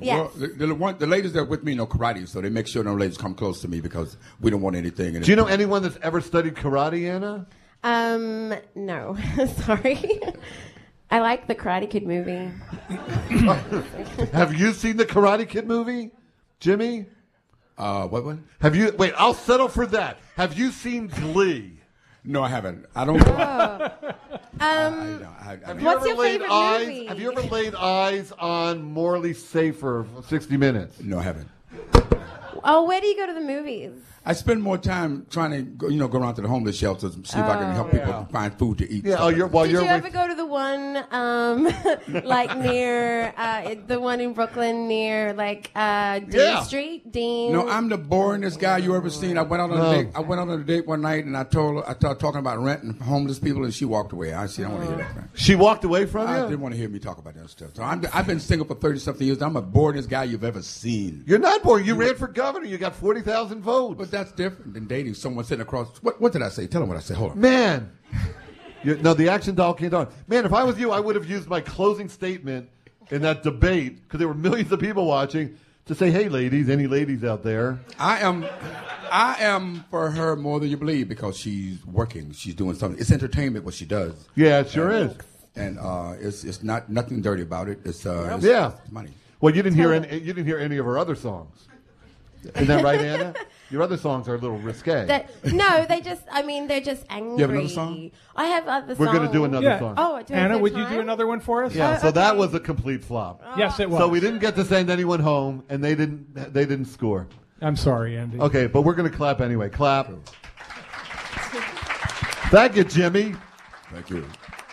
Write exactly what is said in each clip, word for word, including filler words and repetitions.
Yes. Well, the, the, one, the ladies that are with me know karate, so they make sure no ladies come close to me because we don't want anything. In Do you know anyone that's ever studied karate, Anna? Um, no. Sorry. I like the Karate Kid movie. Have you seen the Karate Kid movie, Jimmy? Uh, what one? Have you? Wait, I'll settle for that. Have you seen Glee? No, I haven't. I don't. Oh. Um, I, I, I, Have you What's ever your laid favorite eyes, movie? Have you ever laid eyes on Morley Safer for sixty minutes? no, I haven't. oh, where do you go to the movies? I spend more time trying to, go, you know, go around to the homeless shelters and see if I can help people Yeah. find food to eat. Yeah. stuff Oh, like you're that. while Did you're you with, ever go to the one, um, like near uh, the one in Brooklyn near like uh, Dean Yeah. Street? Dean. No, I'm the boringest guy you ever seen. I went out on No. a date. I went out on a date one night and I told her, I started talking about rent and homeless people and she walked away. I said, I don't want to hear that. Crap. She walked away from I you. didn't want to hear me talk about that stuff. So I'm, I've been single for thirty something years. I'm the boringest guy you've ever seen. You're not boring. You ran for governor. You got forty thousand votes. But that's different than dating someone sitting across. What, what did I say? Tell them what I said. Hold on. Man. You, no, the action doll came down. Man, if I was you, I would have used my closing statement in that debate, because there were millions of people watching, to say, hey, ladies, any ladies out there? I am, I am for her more than you believe because she's working. She's doing something. It's entertainment what she does. Yeah, it sure and, is. And uh, it's it's not nothing dirty about it. It's, uh, it's Yeah. it's money. Well, you didn't hear any, you didn't hear any of her other songs. Isn't that right, Anna? Your other songs are a little risque. That, no, they just. I mean, they're just angry. You have another song? I have other We're songs. going to do another Yeah. song. Oh, do I Anna, have would you time? do another one for us? Yeah, Oh, so that okay. was a complete flop. Yes, it was. So we didn't get to send anyone home, and they didn't. They didn't score. I'm sorry, Andy. Okay, but we're going to clap anyway. Clap. Thank you, Jimmy. Thank you.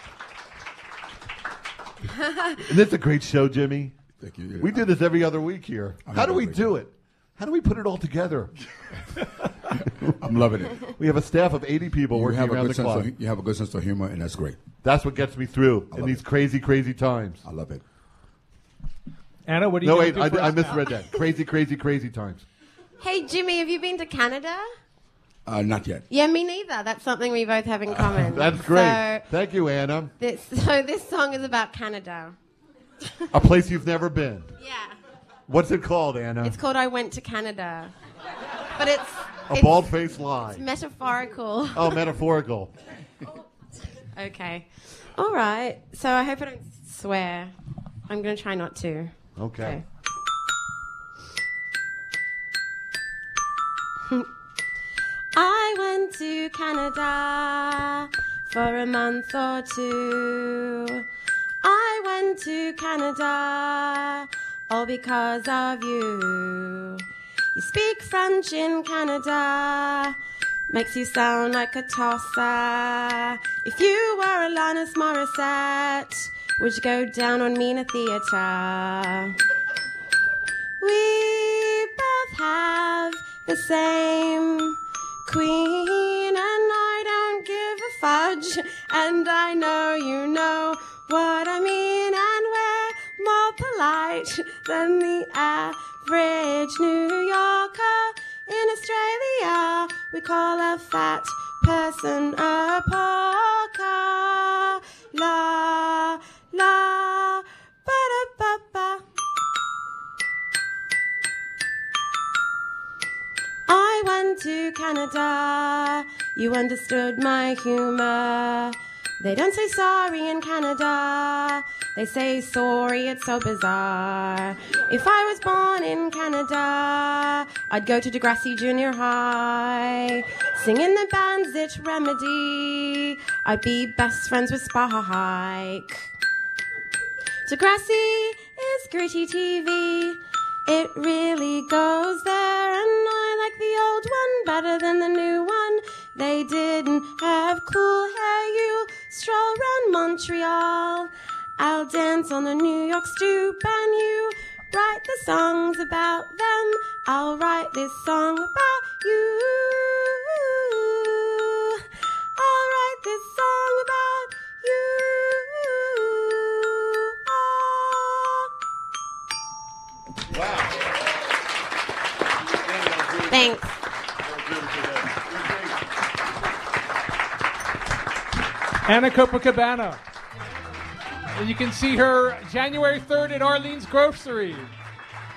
Isn't this a great show, Jimmy? Thank you. We do this every other week here. I'm How do we loving do it? How do we put it all together? I'm loving it. We have a staff of eighty people You working have, a around good the sense clock. of, you have a good sense of humor, and that's great. That's what gets me through I in love these it. crazy, crazy times. I love it. Anna, what do you No, gonna wait, do I, for I us now? misread that. Crazy, crazy, crazy times. Hey, Jimmy, have you been to Canada? Uh, not yet. Yeah, me neither. That's something we both have in common. That's great. So Thank you, Anna. this, so this song is about Canada. A place you've never been. Yeah. What's it called, Anna? It's called I Went to Canada. But it's... A it's, bald-faced lie. It's metaphorical. Oh, metaphorical. Okay. All right. So I hope I don't swear. I'm going to try not to. Okay. Okay. I went to Canada for a month or two. I went to Canada all because of you. You speak French in Canada, makes you sound like a tosser. If you were Alanis Morissette, would you go down on me in a theatre? We both have the same queen, and I don't give a fudge, and I know you know what I mean, and we're more polite than the average New Yorker. In Australia, we call a fat person a porker. La, la, ba-da-ba-ba. I went to Canada, you understood my humor. They don't say sorry in Canada, they say sorry, it's so bizarre. If I was born in Canada, I'd go to Degrassi Junior High, sing in the band Zit Remedy, I'd be best friends with Spike. Degrassi is gritty T V, it really goes there, and I like the old one better than the new one. They didn't have cool hair, you stroll round Montreal. I'll dance on the New York stoop, and you write the songs about them. I'll write this song about you. I'll write this song about you. Thanks. Anna Copacabana. And you can see her January third at Arlene's Grocery.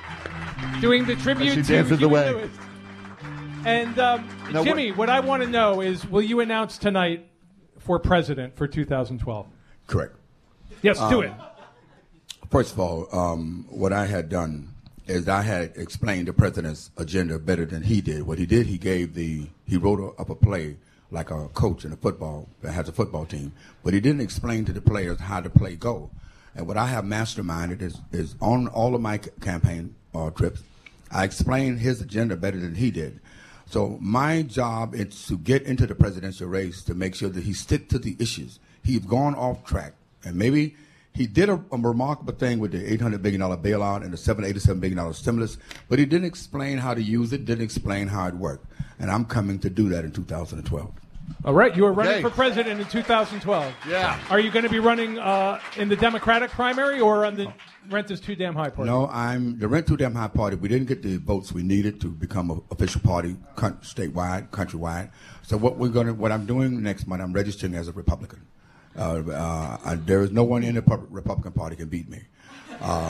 doing the tribute she to dances Huey away. Lewis. And um, Now, Jimmy, what- what I want to know is, will you announce tonight for president for two thousand twelve? Correct. Yes, do Um, it. First of all, um, what I had done is I had explained the president's agenda better than he did. What he did, he gave the he wrote a, up a play like a coach in a football that has a football team, but he didn't explain to the players how the play go. And what I have masterminded is is on all of my c- campaign uh, trips, I explained his agenda better than he did. So my job is to get into the presidential race to make sure that he stick to the issues. He's gone off track, and maybe he did a, a remarkable thing with the eight hundred billion dollars bailout and the seven hundred eighty-seven billion dollars stimulus, but he didn't explain how to use it, didn't explain how it worked. And I'm coming to do that in two thousand twelve. All right, you are running Okay. for president in two thousand twelve. Yeah. Are you going to be running uh, in the Democratic primary or on the Rent is Too Damn High party? No, I'm the Rent Too Damn High party. We didn't get the votes we needed to become an official party con- statewide, countrywide. So what we're going to, what I'm doing next month, I'm registering as a Republican. Uh, uh, and there is no one in the pub- Republican Party can beat me. Um,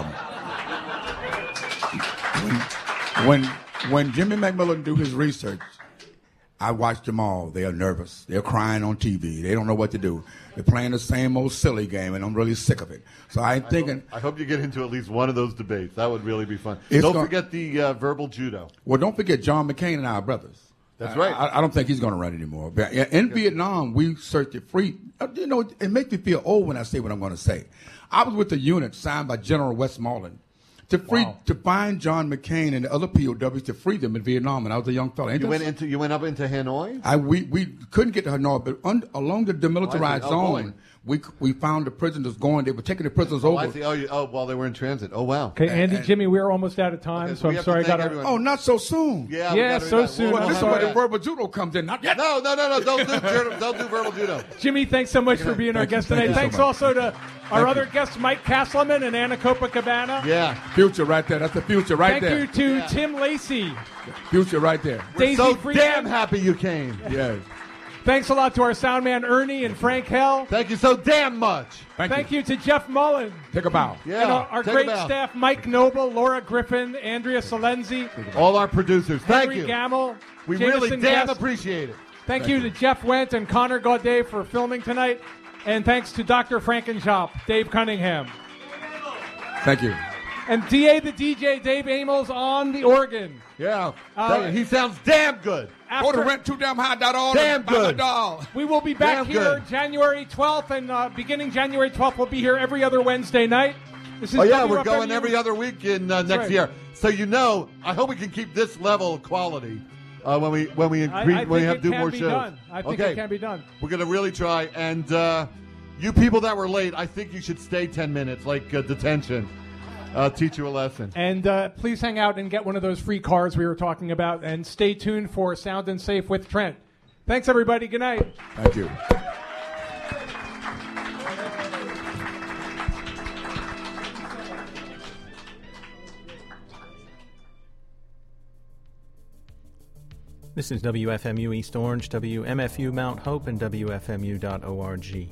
when, when when Jimmy McMillan do his research, I watch them all. They are nervous. They're crying on T V. They don't know what to do. They're playing the same old silly game, and I'm really sick of it. So I'm thinking, I hope you get into at least one of those debates. That would really be fun. It's Don't gon- forget the uh, verbal judo. well, don't forget John McCain and our brothers. That's I- right. I, I don't think he's going to run anymore. But yeah, in Vietnam, we searched it free. Uh, You know, it makes me feel old when I say what I'm going to say. I was with a unit signed by General Westmoreland to free Wow. to find John McCain and the other P O Ws to free them in Vietnam, and I was a young fellow. Ain't You that- went into you went up into Hanoi. I we, we couldn't get to Hanoi, but un, along the demilitarized Oh, boy. zone, we we found the prisoners going. They were taking the prisoners Oh, over. I see. Oh, you, oh, while they were in transit. Oh, wow. Okay, Andy, and- Jimmy, we're almost out of time, Okay, so we I'm have to sorry I thank got everyone. Oh, not so soon. Yeah, we Yeah, gotta do so that. soon. We'll- Well, we'll this is have where that. the verbal judo comes in. Not yet. No, no, no, no! Don't do verbal, don't do verbal judo. Jimmy, thanks so much for being our Thank you. guest Thank tonight. you so Thanks much. also to our Thank other you. guests, Mike Castleman and Anna Copacabana. Yeah. Future right there. That's the future right Thank there. you to Yeah. Tim Lacey, Future right there. Daisy So Freeman. damn happy you came. Yes. Thanks a lot to our sound man Ernie and Frank Hell. Thank you so damn much. Thank, Thank you. you to Jeff Mullen. Take a bow. Yeah. And our, our take great a bow. staff, Mike Noble, Laura Griffin, Andrea Salenzi, All our producers. Thank Henry you. Gamble. We Jameson really damn Guest. appreciate it. Thank you to Jeff Wendt and Connor Gaudet for filming tonight. And thanks to Doctor Frankenshop, Dave Cunningham. Thank you. And D A the D J, Dave Amos on the organ. Yeah. Uh, Thank you. He sounds damn good. Go to After- rent too damn high dot org. Damn Buy my good. doll. We will be back Damn here good. January twelfth, and uh, beginning January twelfth, we'll be here every other Wednesday night. This is Oh yeah, W we're F M U. going every other week in uh, next right. year. So you know, I hope we can keep this level of quality uh, when we when we I, increase, I when we think have it do can more be shows. done. I think okay. it can be done. We're gonna really try. And uh, you people that were late, I think you should stay ten minutes, like uh, detention. Uh, teach you a lesson. And uh, please hang out and get one of those free cars we were talking about. And stay tuned for Sound and Safe with Trent. Thanks, everybody. Good night. Thank you. This is W F M U East Orange, W M F U Mount Hope, and W F M U dot org.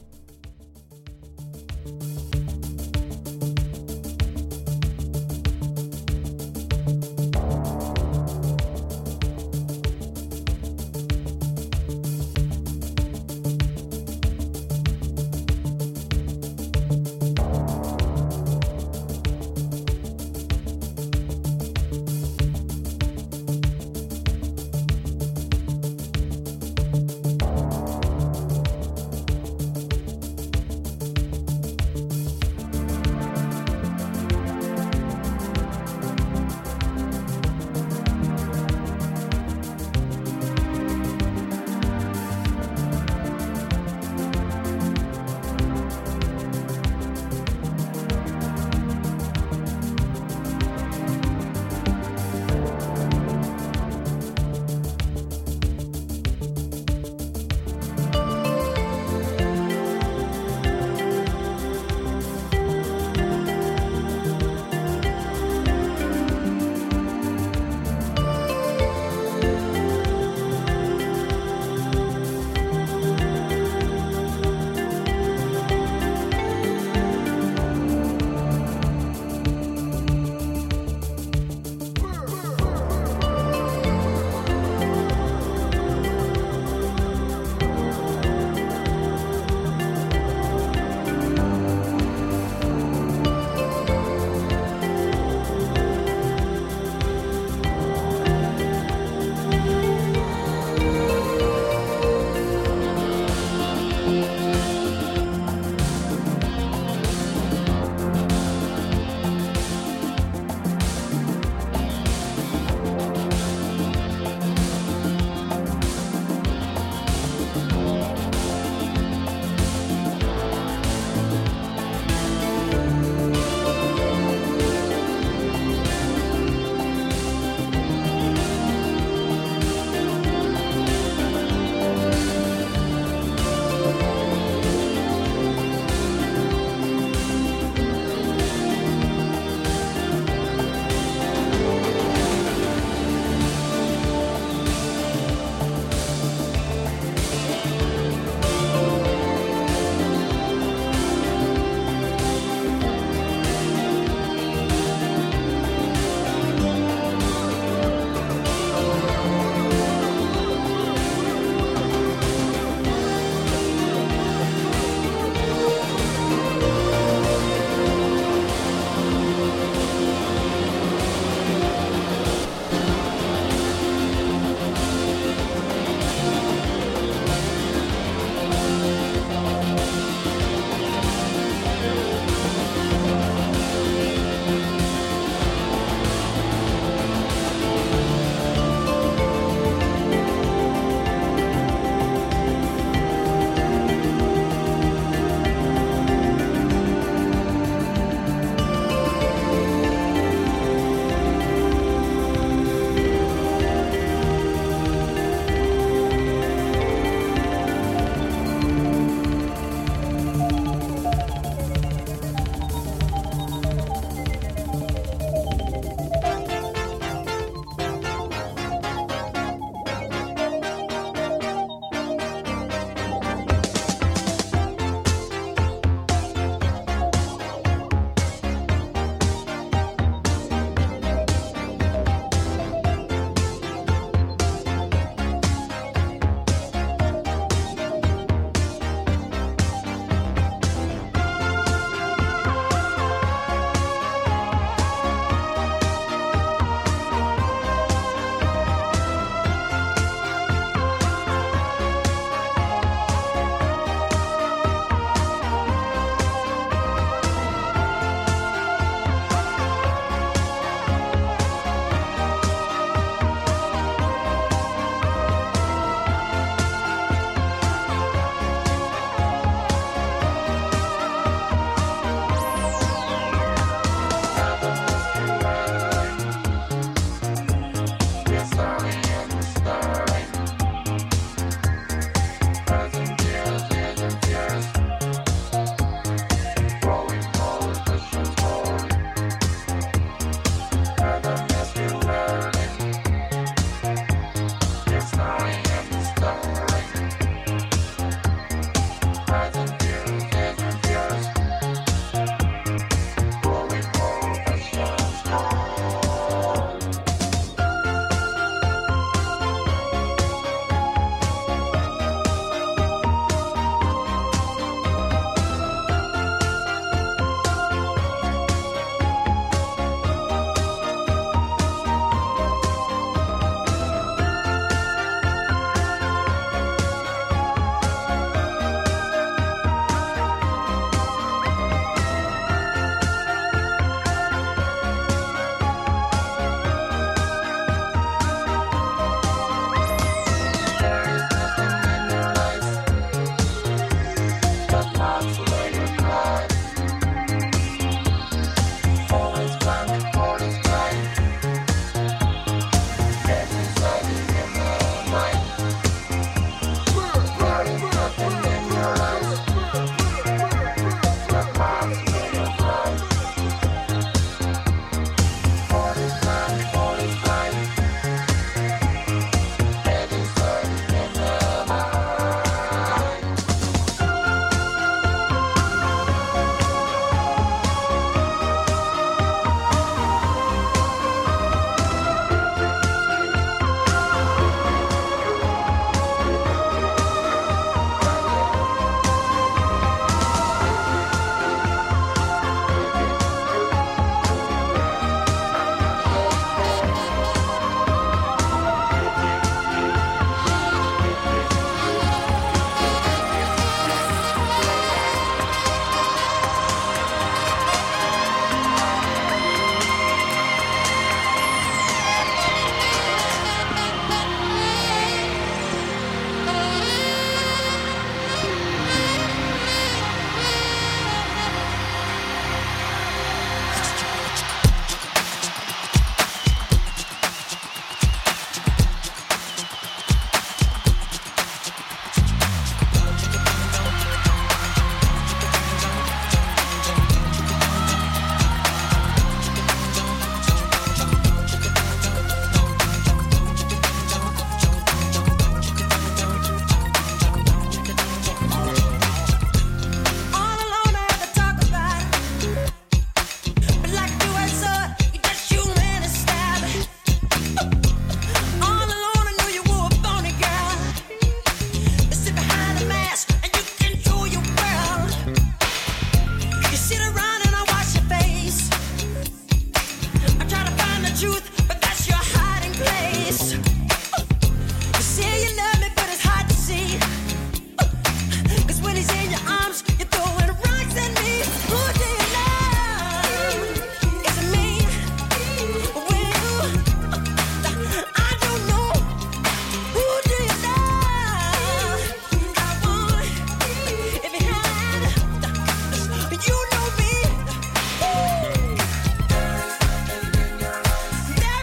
You know me. Ooh.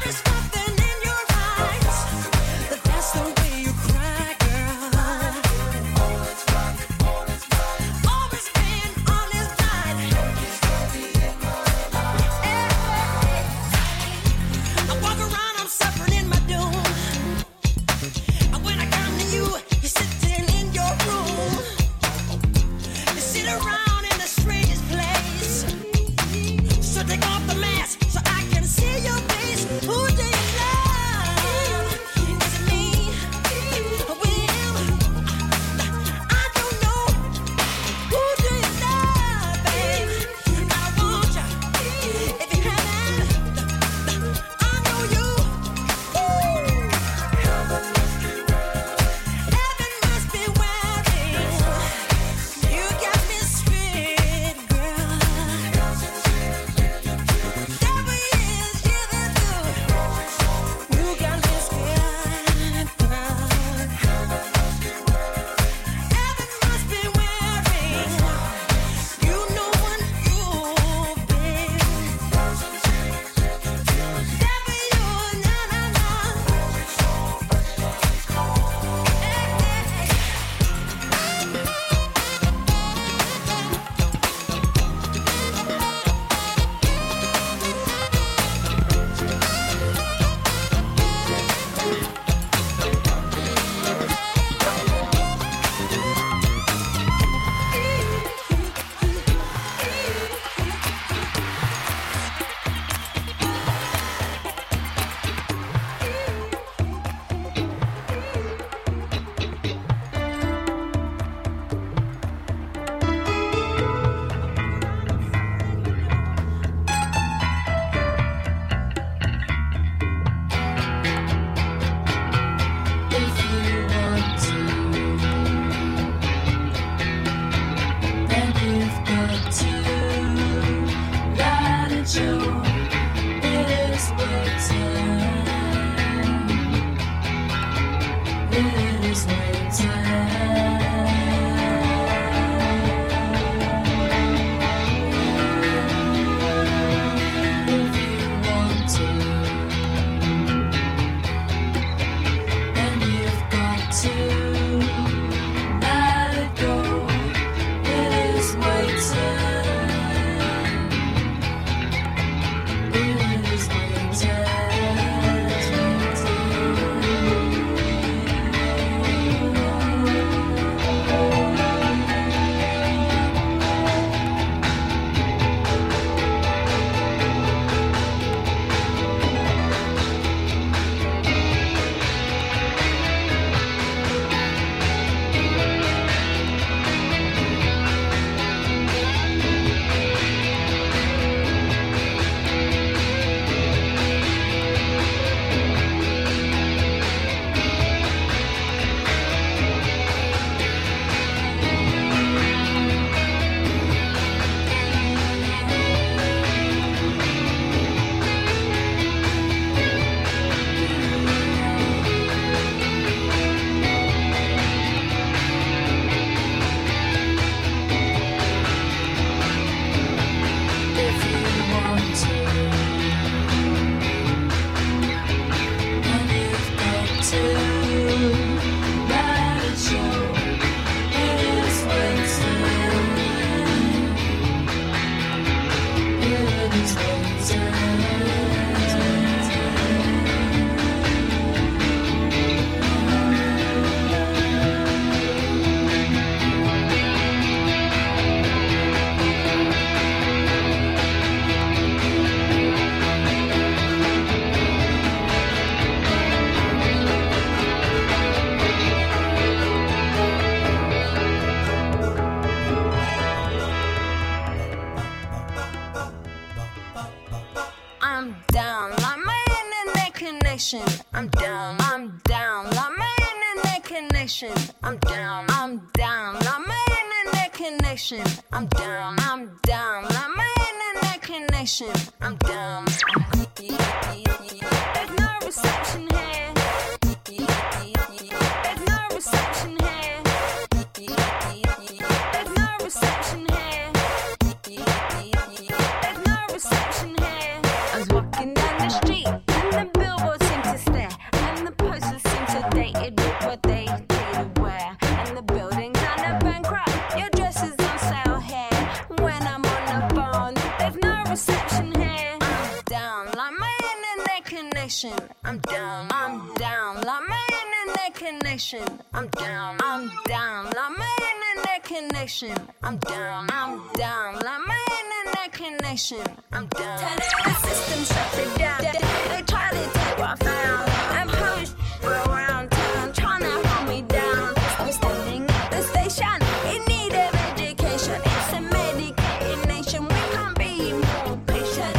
Nation. I'm down, I'm down. Like my internet connection. I'm down, I'm down. Like my internet connection. I'm down, I'm down. Like my internet connection. I'm down. There's no reception here. There's no reception here. There's no reception here. There's no reception here. I was walking down the street and the billboards seemed to stare, and the posters seemed to date with what they did wear, and the buildings under bankrupt. Your dress is on sale here. When I'm on the phone, there's no reception here. I'm down like my internet connection. I'm down, I'm down like my internet connection. I'm down, I'm down like my internet connection. I'm down, I'm down like my internet connection. I'm down. The system shut it down. They try to take what I found and push around town, trying to hold me down. I'm standing at the station in need of education. It's a medicated nation. We can't be more patient.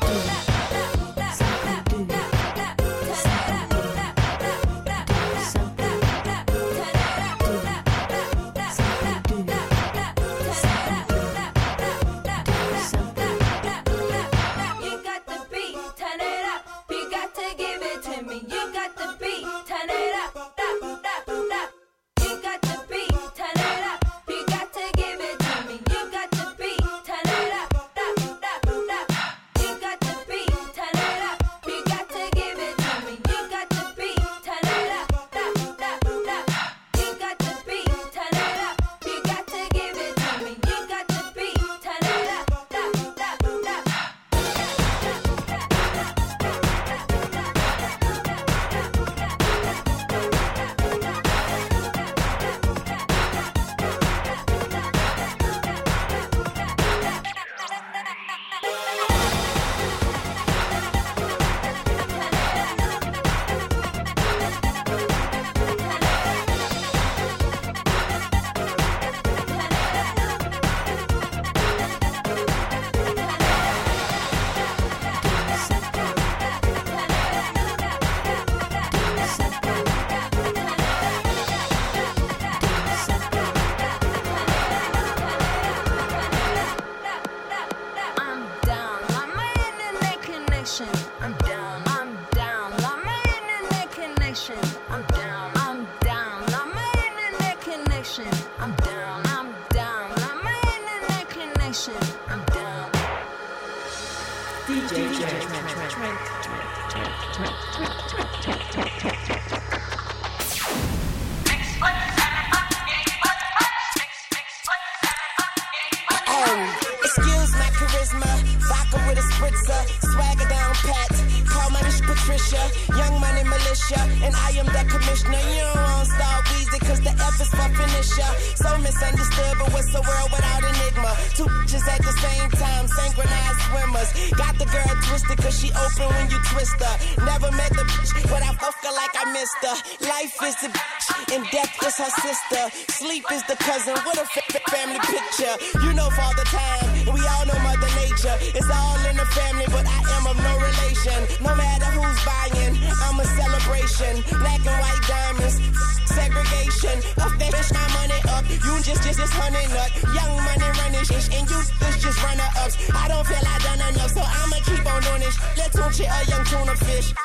Sleep is the cousin, what a f- family picture. You know Father Time, we all know Mother Nature. It's all in the family, but I am of no relation. No matter who's buying, I'm a celebration. Black and white diamonds, segregation. Up that bitch, my money up. You just, just, just honey nut. Young money running shit, and you this just runner ups. I don't feel I done enough, so I'ma keep on doing this. Let's tune shit a young tuna fish.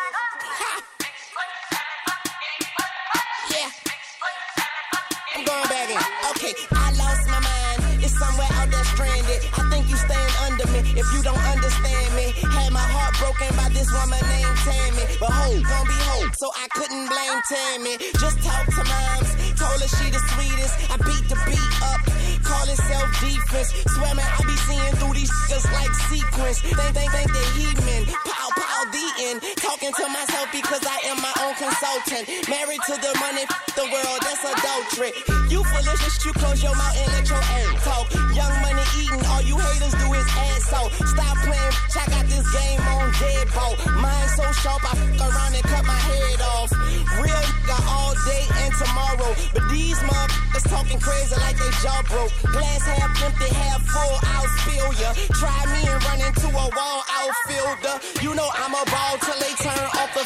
Okay, I lost my mind. It's somewhere out there stranded. I think you staying under me if you don't understand me. Had my heart broken by this woman named Tammy, but ho, gon' be ho, so I couldn't blame Tammy. Just talk to moms, told her she the sweetest. I beat the beat up, call it self-defense. Swear man, I be seeing through these just like sequence. Think, think, think they heathen. Pow, pow, the end. Talking to myself because I am my own consultant. Married to the money, the world, that's adultery. You foolish, you close your mouth and let your ass talk. Young money eating, all you haters do is ass out. Stop playing, I got this game on deadbolt. Mine so sharp, I fuck around and cut my head off. Real nigga all day and tomorrow. But these motherfuckers talking crazy like they jaw broke. Glass half empty, half full, I'll spill ya. Try me and run into a wall outfielder. You know I'm a ball till they turn off the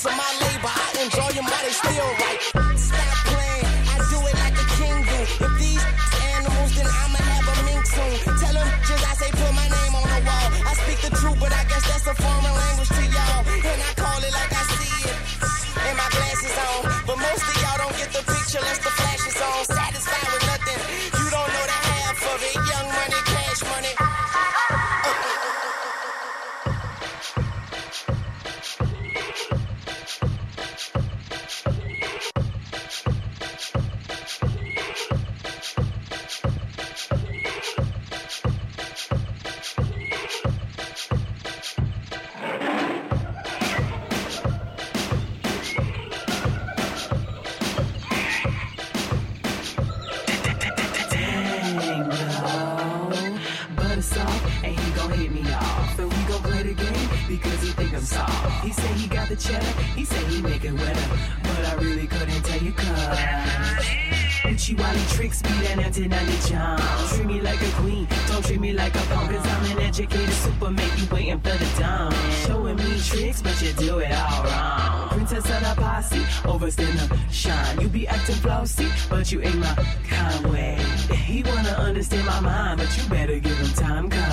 fruits of my labor. I enjoy them while they still right. Stop playing, I do it like a king do. If these animals, then I'ma have a mink soon. Tell them just I say put my name on the wall. I speak the truth, but I guess that's a foreign language to y'all. And I call it like I see it. And my glasses on. But most of y'all don't get the picture unless the flash is on. Satisfied with nothing. You don't know the half of it. Young money, cash money. He said he got the cheddar, he said he make it wetter, but I really couldn't tell you cause Uchi Wally tricks me, that nineteen ninety charm. Treat me like a queen, don't treat me like a pawn, cause I'm an educated super, make you waiting for the dawn. Showing me tricks, but you do it all wrong. Princess of the posse, overstand the shine. You be acting flossy, but you ain't my kind way. He wanna understand my mind, but you better give him time, cause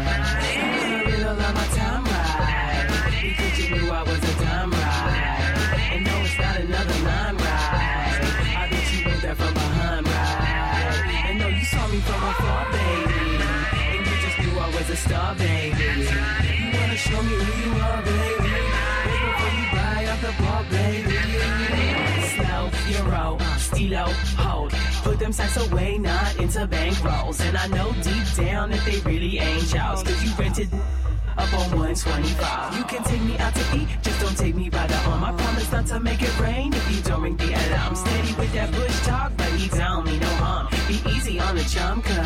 I really love my time right. Because you knew I was a dime right. And no, it's not another line right. I bet you went there from behind right. And no, you saw me from afar, baby. And you just knew I was a star, baby. You wanna show me who you are, baby. Wait before you buy off the bar, baby. Slow, euro, stilo, hold. Put them sights away, not into bankrolls. And I know deep down that they really ain't y'all's. Cause you rented up on one twenty-five. You can take me out to eat, just don't take me by the arm. I promise not to make it rain if you don't ring the alarm. Steady with that bush talk, but he don't mean no harm. Be easy on the chum, cause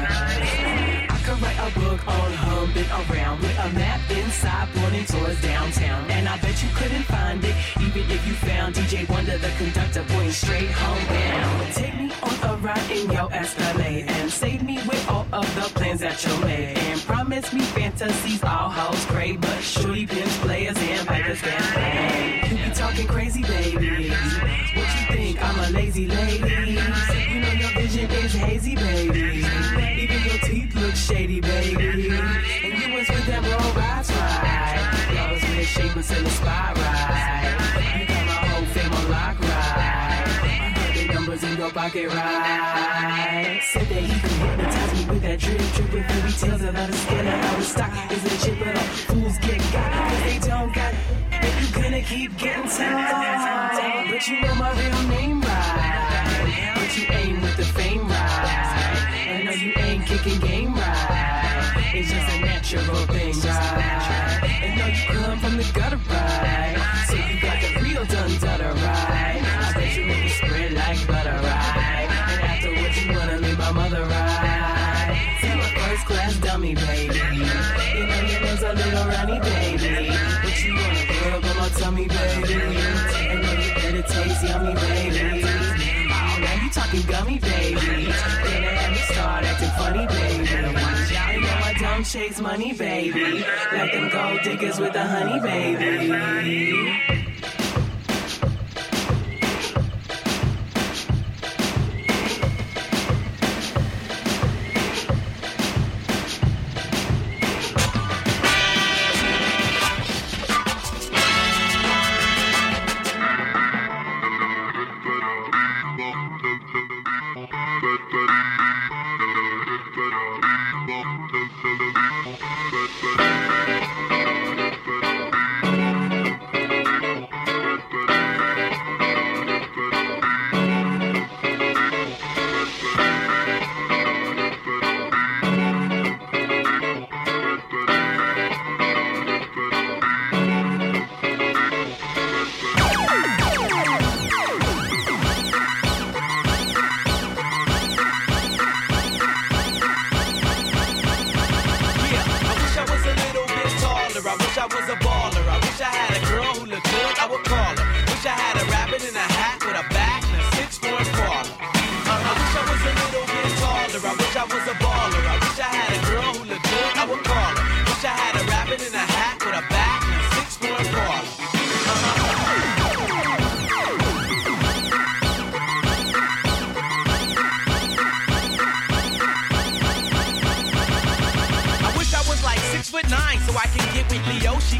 I could write a book on humping around with a map inside pointing towards downtown. And I bet you couldn't find it, even if you found D J Wonder, the conductor, pointing straight homebound. Take me on a ride in your Escalade and save me with all of the plans that you made. And promise me fantasies all hoes great, but shorty pimps, players, and pipers can play. You be talking crazy, baby. What you think? I'm a lazy lady. You know your vision is hazy, baby. Even your teeth look shady, baby. And you was with them roll rides, right? Y'all was with shapers in the spot, right? You got my whole fam on lock, right? You got the numbers in your pocket, right? Said that he could hypnotize me with that drip, drip with fairy tales about the skin of how the stock is legit, but all fools get got, cause they don't got. And you gonna keep getting tired, but you know my real name, right? But you ain't with the fame, right? And no, you ain't kicking game, right? It's just a natural thing, right? And no, you come from the gutter, right? So you got the real done dutter, right? I bet you make it spread like butter, right? And afterwards you wanna leave my mother, right? See my first class dummy, baby. You know your name's a little runny, baby. But you wanna rub on my tummy, baby. And know you better taste yummy, baby. Oh, now you talking gummy, baby. Then they have me start acting funny, baby. You know I don't chase money, baby. Like them gold diggers with the honey, baby.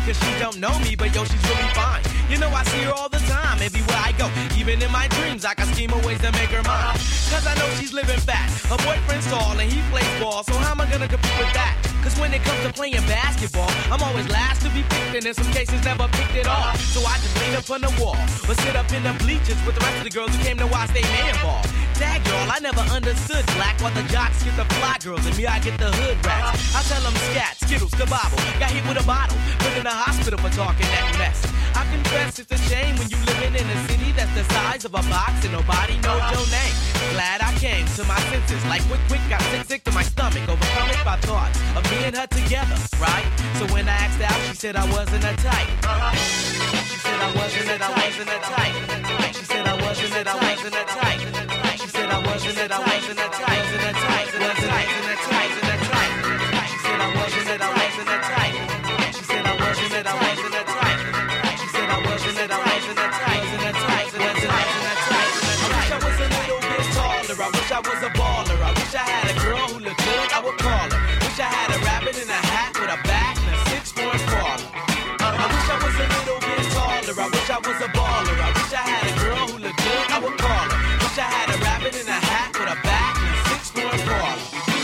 cause she don't know me, but yo, she's really fine. You know I see her all the time, everywhere I go. Even in my dreams, I can scheme of ways to make her mine. Cause I know she's living fat. Her boyfriend's tall and he plays ball, so how am I gonna compete with that? Cause when it comes to playing basketball, I'm always last to be picked, and in some cases never picked at all. So I just lean up on the wall, or sit up in the bleachers with the rest of the girls who came to watch they man ball. Dag y'all, I never understood black, while the jocks get the fly girls, and me I get the hood rats. I tell them scat, skittles, kabobble, got hit with a bottle, put in the hospital for talking that mess. I confess it's a shame when you living in a city that's the size of a box and nobody knows your name. Glad I came to my senses, like quick, quick, got sick, sick to my stomach, overcome it by thoughts of me and her together, right? So when I asked out, she said I wasn't a type. She said I wasn't a, I wasn't a type. She said I wasn't a, I wasn't a type. She said I wasn't a, I wasn't a type. Wasn't a type, wasn't a type, wasn't a type, wasn't a type. She said I wasn't a, I wasn't a type. She said I wasn't a, I wasn't a type. She said I wasn't a, I wasn't a type, wasn't a type, wasn't a type, wasn't a type. I wish I was a little bit taller. I wish I was a baller. I wish I had a girl who looked good. I would call her. Wish I had a rabbit in a hat with a bat and a six-foot baller. I wish I was a little bit taller. I wish I was a baller. I wish I had a girl who looked good. I would call her. Wish I had a rabbit in a hat with a bat and a six-foot baller.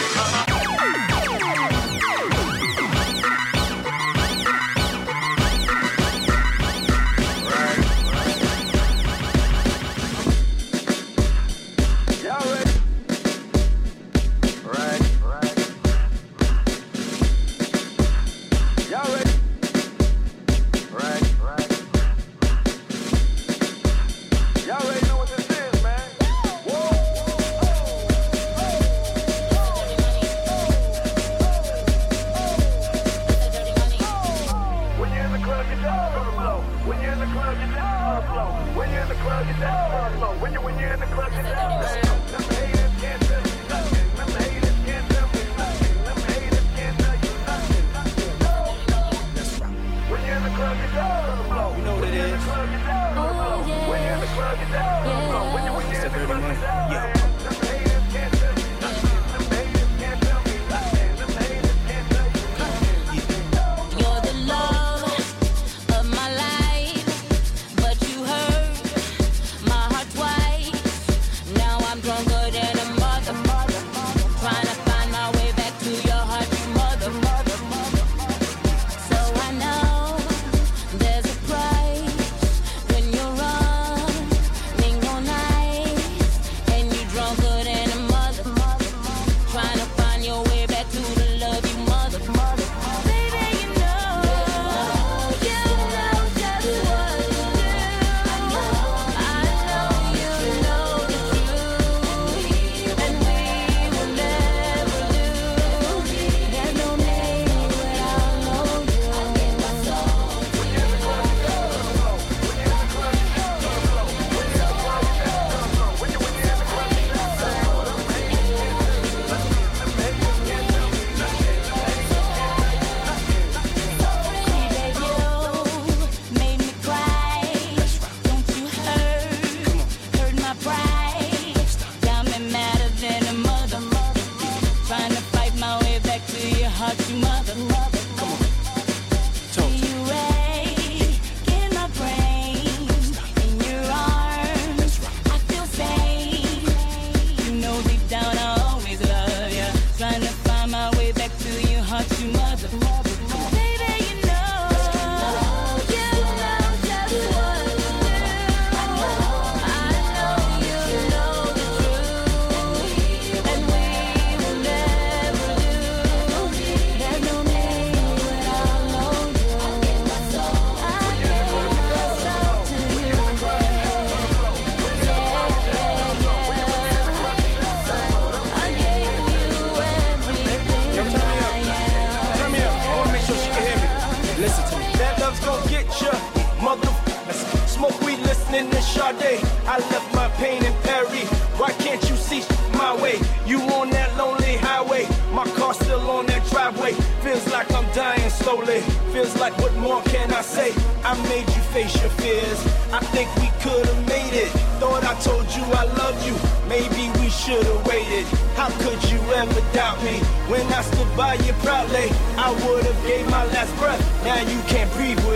I left my pain in Paris. Why can't you see my way? You on that lonely highway. My car's still on that driveway. Feels like I'm dying slowly. Feels like what more can I say? I made you face your fears. I think we could have made it. Thought I told you I love you. Maybe we should have waited. How could you ever doubt me? When I stood by you proudly, I would have gave my last breath. Now you can't breathe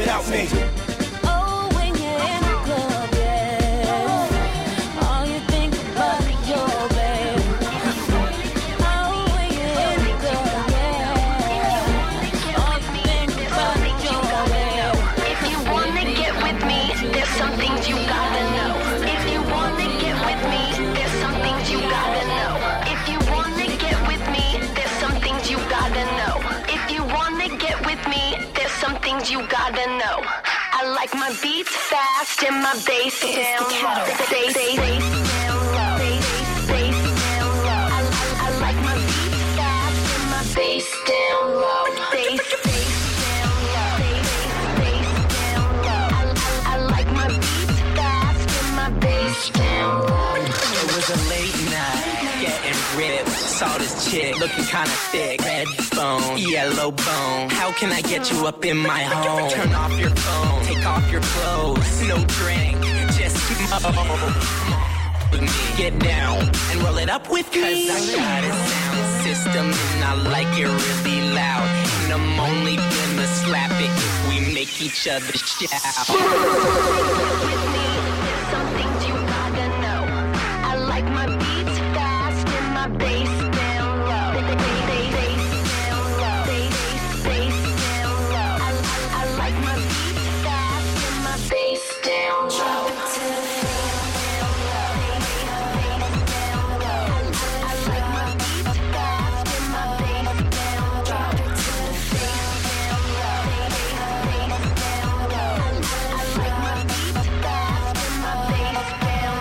without me. Oh, when you're in the club, yeah, all you think about is your babe. Oh, when you're in the club, yeah, all you think about is your babe. If you wanna get with me, there's some things you gotta know. If you wanna get with me, there's some things you gotta know. If you wanna get with me, there's some things you gotta know. If you wanna get with me, there's some things you gotta know. I like my beats fast and my bass down low. Bass, bass, bass down low. Bass, bass down low. I, I, I like my beats fast and my bass down low. Bass, bass down low. Bass, bass down low. I, I, I like my beats fast and my bass down low. It was a late night, getting ripped. Saw this chick looking kinda thick. Red bone, yellow bone. How can I get you up in my home? Turn off your phone, take off your clothes. No drink, just mo. With me, get down and roll it up with me. Cause I got a sound system and I like it really loud. And I'm only gonna slap it if we make each other shout. With me, there's some things you gotta know. I like my beats fast and my bass down low. Bass, bass down low. Bass, bass down low. I, I, I like my beats fast and my bass down low. I like my beats fast and my bass down low. Down low. Down low. I like my beats fast and my bass down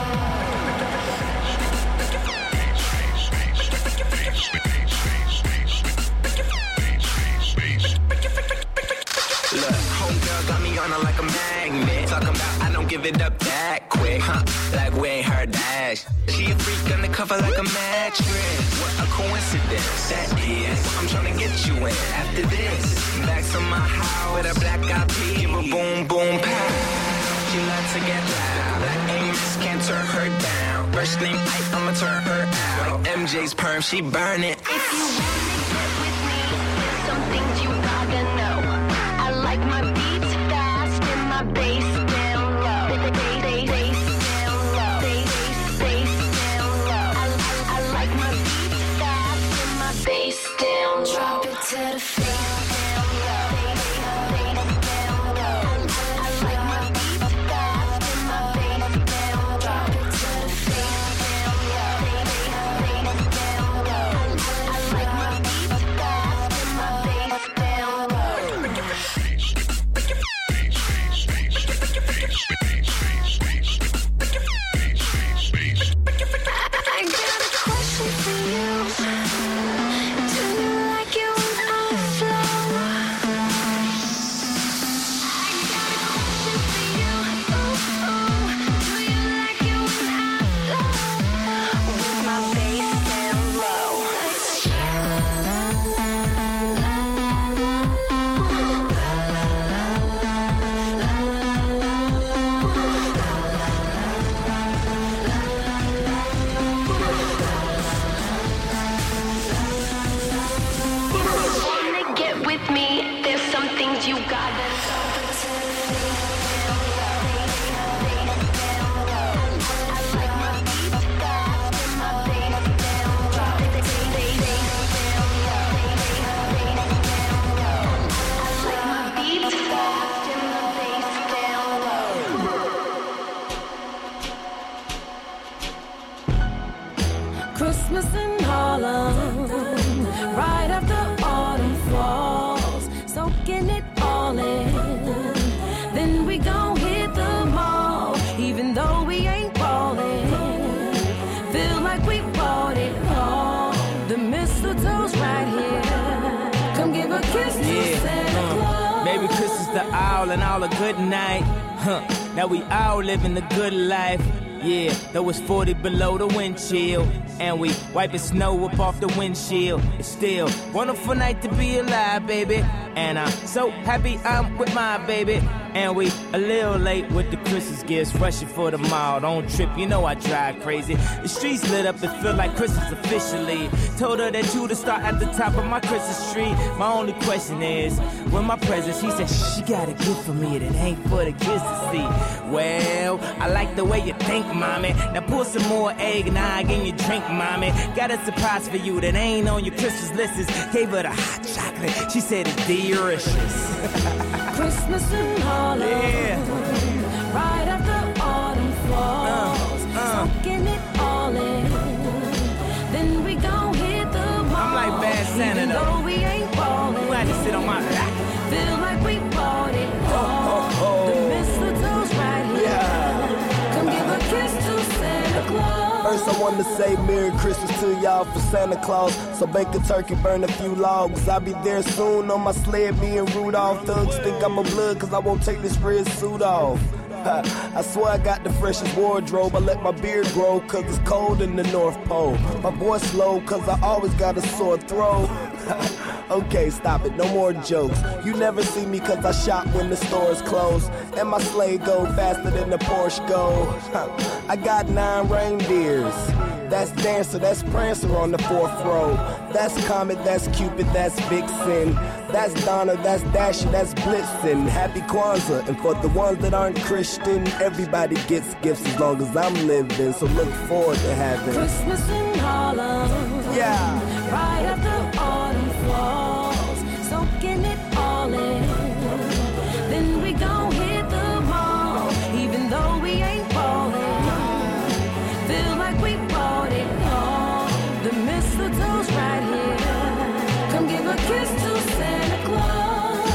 Look, homegirl got me on her like a magnet. Talking about I don't give it up that quick, huh? Like we ain't heard that. She a freak undercover like a mattress. What a coincidence that is. I'm trying to get you in after this. Back to my house with a black eyed pea, boom boom pow. She likes to get loud. Black Amos can't turn her down. First name Ike, I'ma turn her out. Like M J's perm, she burn it. If you wanna get with me, there's some things you gotta know. I like my beats fast and my bass down low. Bass, bass, bass down low. Bass, bass down low. I, I, I like my beats fast and my bass down low. Drop it to the floor. Down low. Bass down low. I like my beats fast and my bass down low. Drop it to the floor. Down low. Bass down low. I like my beats fast and my bass down low. I got a question for you. Do you like it when I flow? I got a question for you. Ooh, ooh. Do you like it when I flow? With my bass down low. Wanna get with me? There's some things you gotta know. I like my beats fast and my bass down low. Bass down low. I like my beats fast and my bass down low. Christmas in Harlem, right after autumn falls, soaking it all in. Then we gon' hit the mall, even though we ain't ballin'. Feel like we bought it all. The mistletoe's right here. Come give a kiss to Yeah, Santa uh, Claus. Baby Chris is the owl and all a good night. Huh, now we all living the good life. Yeah, though it's forty below the wind chill. And we wiping snow up off the windshield. It's still wonderful night to be alive, baby. And I'm so happy I'm with my baby. And we a little late with the Christmas gifts, rushing for the mall. Don't trip, you know I drive crazy. The streets lit up, it feel like Christmas officially. Told her that you to start at the top of my Christmas tree. My only question is, when my present, she said she got a gift for me that ain't for the kids to see. Well, I like the way you think, mommy. Now pour some more eggnog in your drink, mommy. Got a surprise for you that ain't on your Christmas list. Gave her the hot chocolate, she said it's delicious. Christmas in Harlem, yeah. Right after autumn falls, uh, uh. soaking it all in. Then we gon' hit the mall. I'm like Bad Santa even though. though we ain't ballin'. You had to sit on my lap. Feel like we bought it all. Oh, oh, oh. The mistletoe's right here. Yeah. Come give a kiss to Santa Claus. First I wanted to say Merry Christmas to y'all for Santa Claus. So bake a turkey, burn a few logs. I'll be there soon on my sled, me and Rudolph. Thugs think I'm a blood cause I won't take this red suit off. I swear I got the freshest wardrobe. I let my beard grow cause it's cold in the North Pole. My voice slow cause I always got a sore throat. Okay, stop it, no more jokes. You never see me cause I shop when the stores close. And my sleigh go faster than the Porsche go. I got nine reindeers. That's Dancer, that's Prancer on the fourth row. That's Comet, that's Cupid, that's Vixen. That's Donna, that's Dasher, that's Blitzen. Happy Kwanzaa, and for the ones that aren't Christian, everybody gets gifts as long as I'm living. So look forward to having Christmas in Harlem. Yeah. Right after autumn falls, soaking it all in. Then we gon' hit the mall, even though we ain't ballin'. Feel like we bought it all. The mistletoe's right here. Come give a kiss to Santa Claus.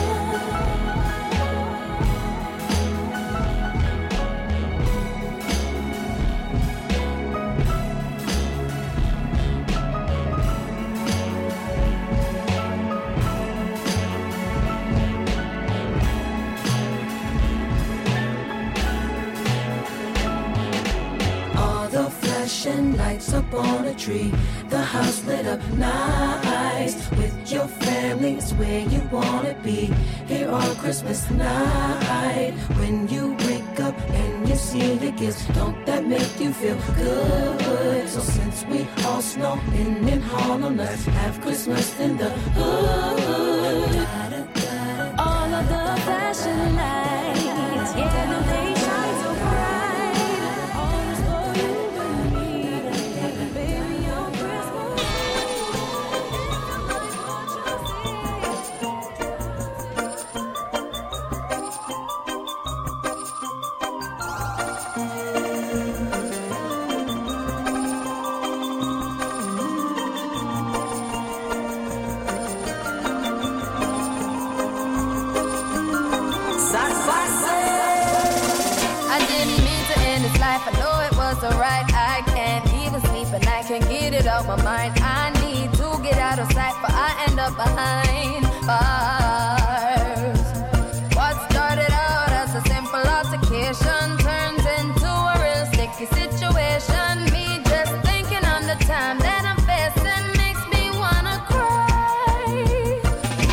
And lights up on a tree, the house lit up nice. With your family, it's where you wanna be. Here on Christmas night, when you wake up and you see the gifts, don't that make you feel good? So since we all snow in in Harlem, let's have Christmas in the hood. All of the flashing lights, yeah, they shine so bright. I know it was alright. I can't even sleep and I can't get it out my mind. I need to get out of sight, but I end up behind bars. What started out as a simple altercation turns into a real sticky situation. Me just thinking on the time that I'm facing makes me wanna cry.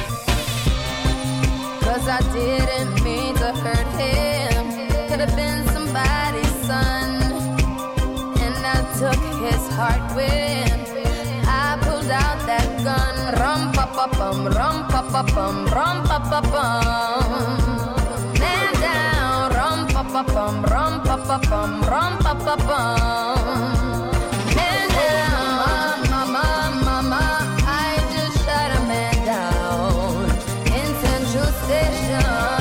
Cause I didn't mean to hurt him. Could have been somebody's son, and I took his heart when I pulled out that gun. Rum pa pa bum, rum pa pa bum, rum pa pa bum. Man down, rum pa pa bum, rum pa pa bum, rum pa pa bum. Man down, mama, mama, I just shot a man down in Central Station.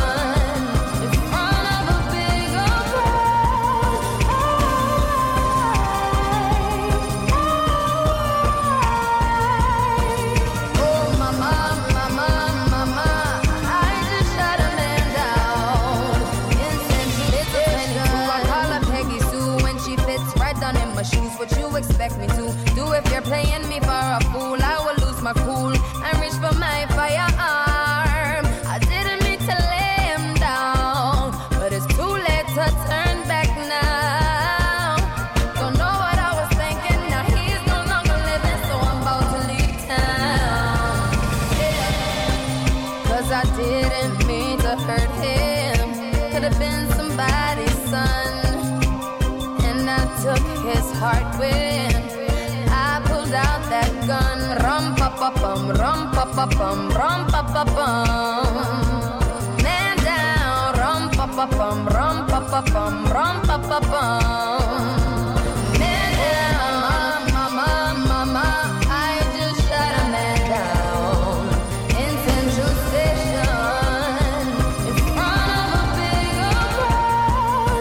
What you expect me to do if you're playing me for a fool? I will lose my cool and reach for my firearm. I didn't mean to lay him down, but it's too late to turn back now. Don't know what I was thinking. Now he's no longer living, so I'm about to leave town. Yeah. Cause I heart with. I pulled out that gun. Rum pa pa bum, rum pa pa bum, rum pa pa bum. Man down. Rum pa pa bum, rum pa pa bum, rum pa pa bum. Man down. Mama, mama, I just shot a man down in Central Station in front of a big old crowd.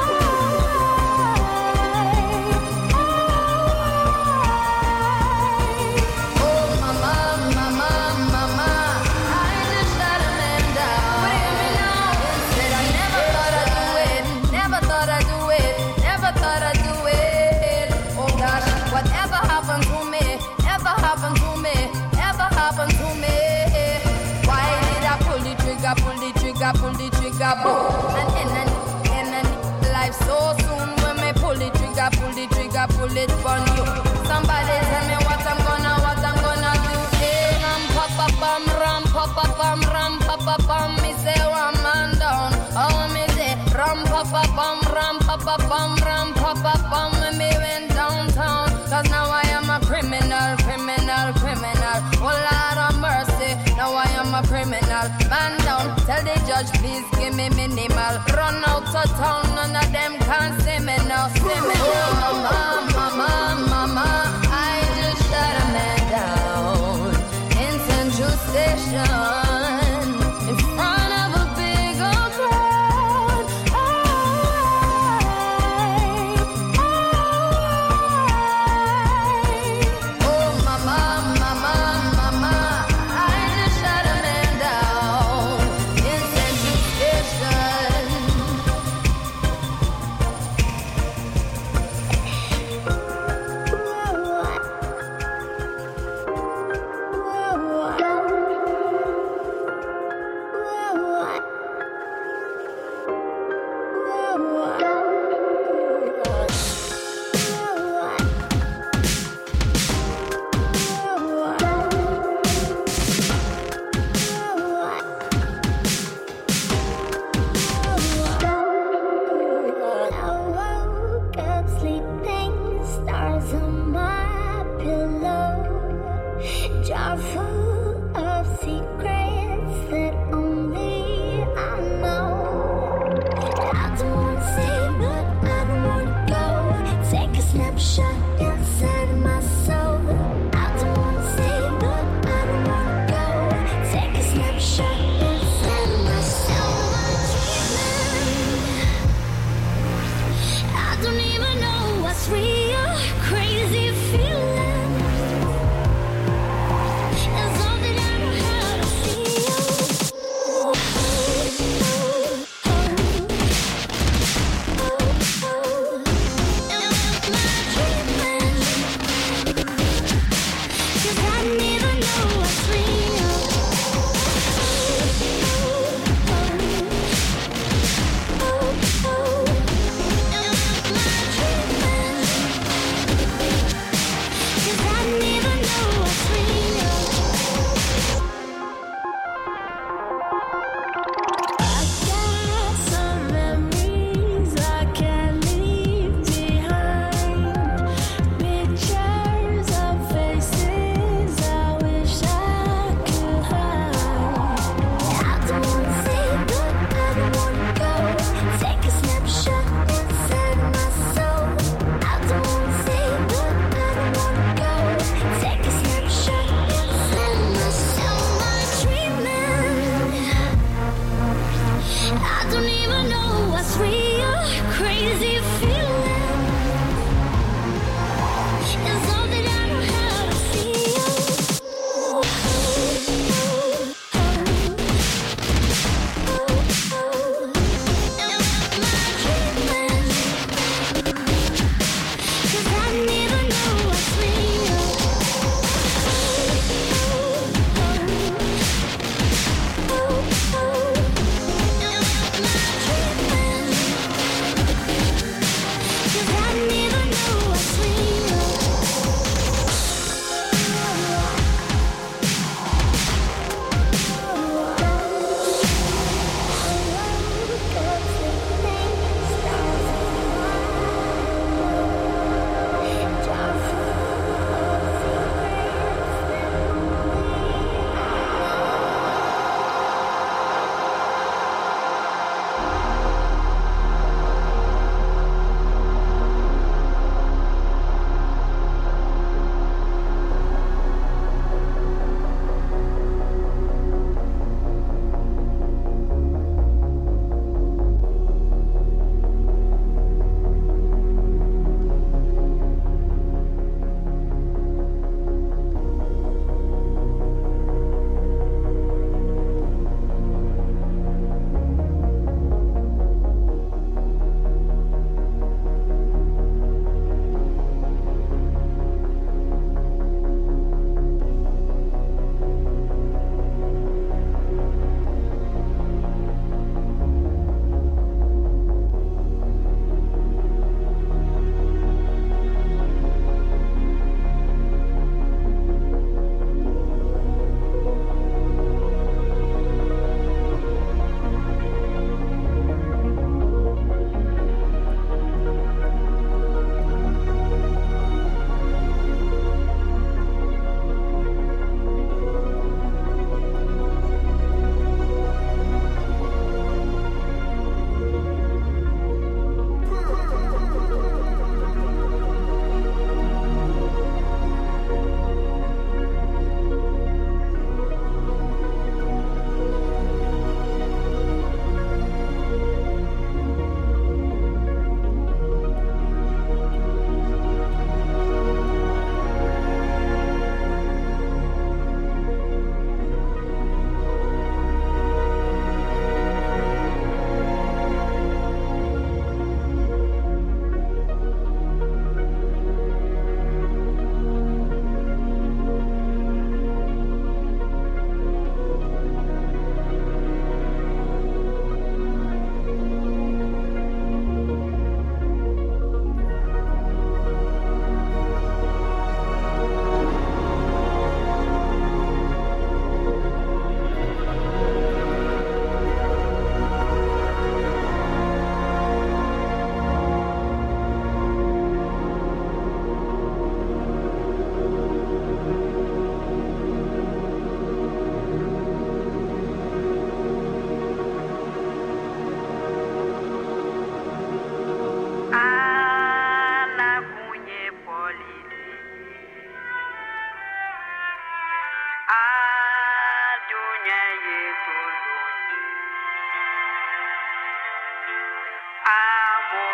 Oh, mama, mama, mama, I just shot a man down. What do you mean now? Said I never thought I'd do it, never thought I'd do it, never thought I'd do it. Oh gosh, whatever happened to me, ever happened to me, ever happened to me. Why did I pull the trigger, pull the trigger, pull the trigger, boom? And end and end and life so soon when me pull the trigger, pull the trigger, pull it on you. Somebody tell me what I'm gonna, what I'm gonna do. Hey, ram pa pa bum, ram pa pa bum, ram pa pa bum. Me say one man down, oh me say ram pa pa bum, ram pa pa bum, ram pa pa bum. When me went downtown, 'cause now I am a criminal, criminal, criminal. Oh Lord of mercy, now I am a criminal. Man down, tell the judge please give me minimal. Run out of town, none of them can see me now, see me now. Mama, mama, mama, I just shot a man down in Central Station in front of a big old crowd. Oh, mama, mama, mama, I just shot a man down in Central Station.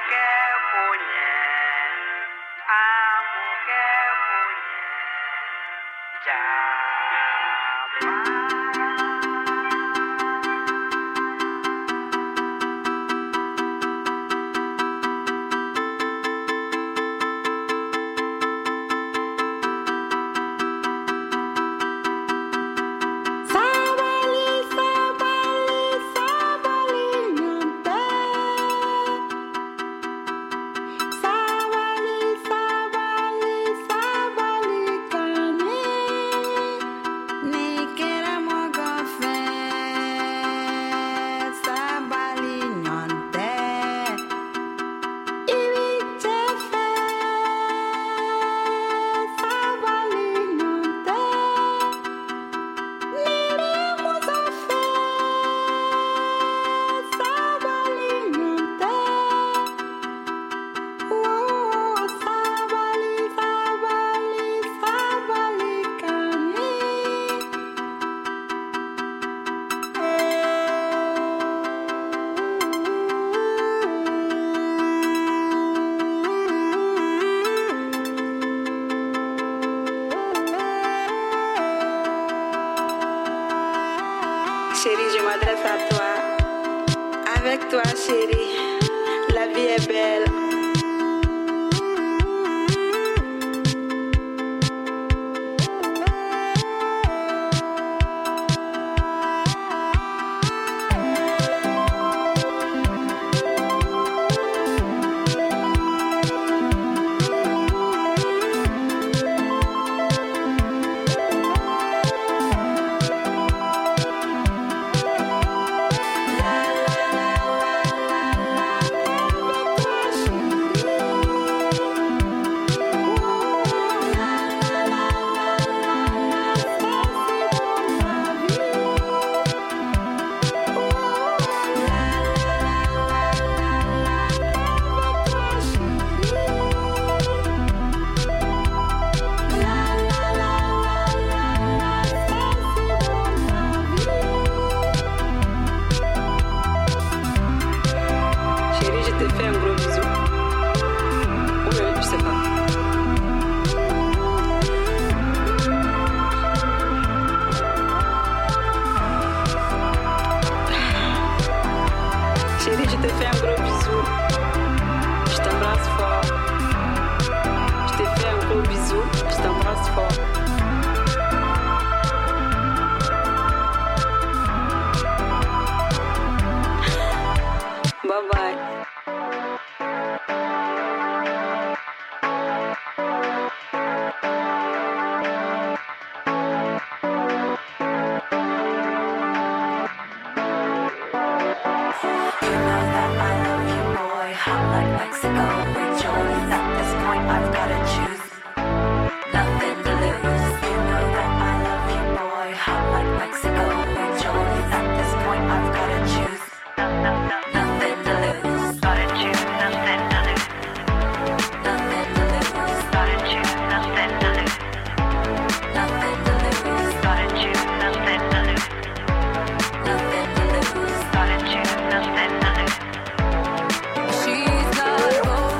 Chérie, je m'adresse à toi. Avec toi, chérie, la vie est belle. She's not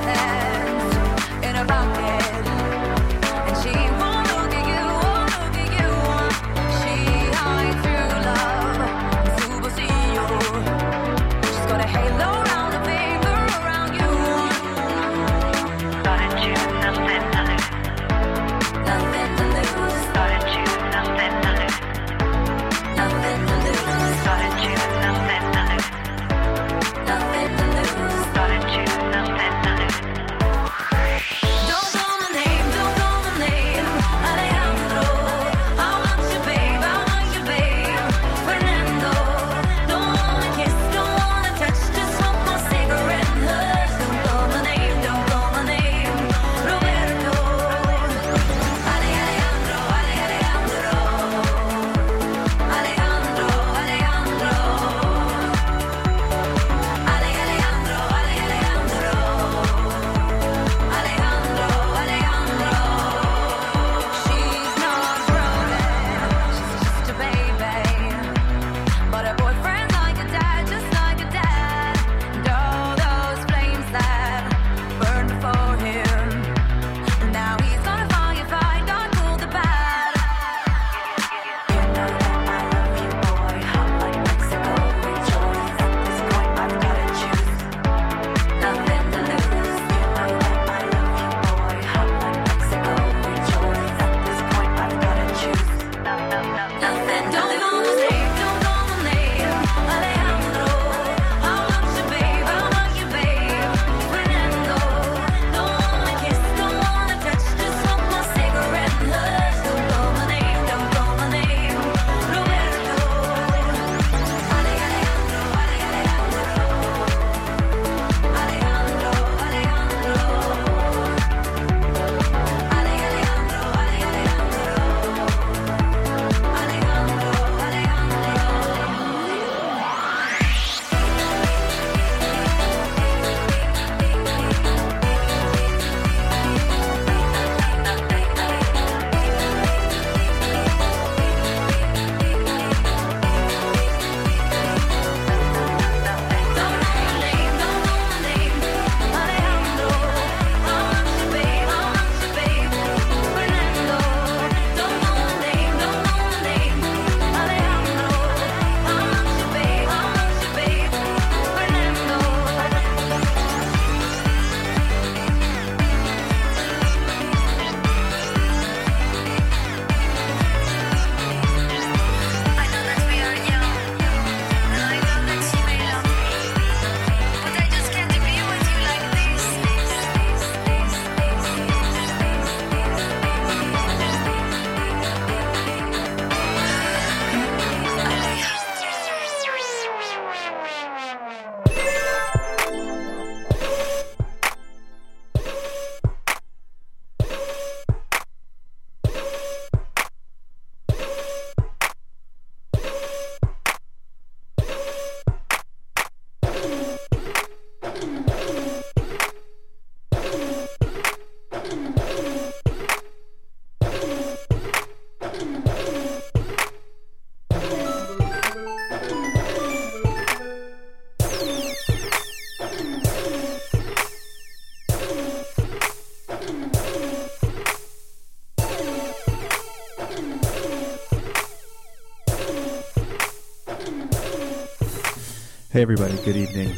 Hey everybody, good evening.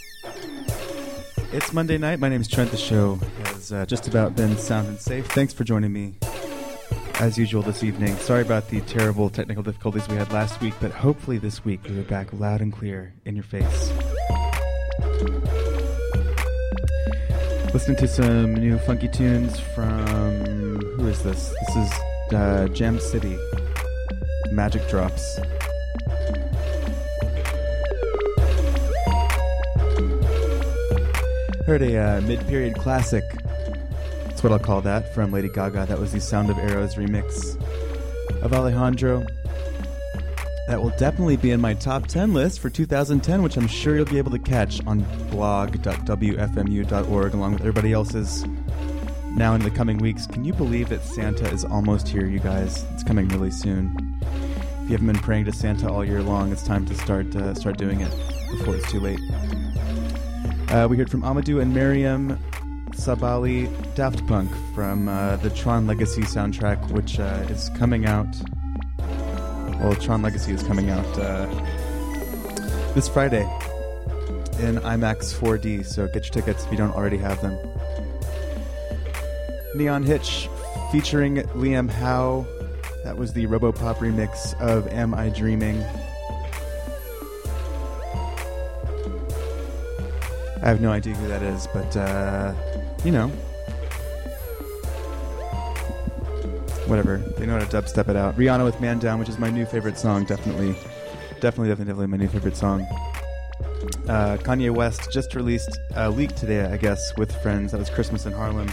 It's Monday night. My name is Trent. The show has uh, just about been sound and safe. Thanks for joining me, as usual, this evening. Sorry about the terrible technical difficulties we had last week, but hopefully this week we are back loud and clear in your face. Listening to some new funky tunes from... Who is this? This is uh, Jam City. Magic Drops. Heard a uh, mid-period classic. That's what I'll call that, from Lady Gaga. That was the Sound of Arrows remix of Alejandro. That will definitely be in my top ten list for two thousand ten, which I'm sure you'll be able to catch on blog dot w f m u dot org along with everybody else's now in the coming weeks. Can you believe that Santa is almost here, you guys? It's coming really soon. If you haven't been praying to Santa all year long, it's time to start uh, start doing it before it's too late. Uh, we heard from Amadou and Miriam Sabali, Daft Punk, from uh, the Tron Legacy soundtrack, which uh, is coming out... Well, Tron Legacy is coming out uh, this Friday in IMAX four D, so get your tickets if you don't already have them. Neon Hitch featuring Liam Howe. That was the Robopop remix of Am I Dreaming? I have no idea who that is, but, uh, you know. Whatever. They know how to dubstep it out. Rihanna with Man Down, which is my new favorite song, definitely. Definitely, definitely, definitely my new favorite song. Uh, Kanye West just released a leak today, I guess, with friends. That was Christmas in Harlem.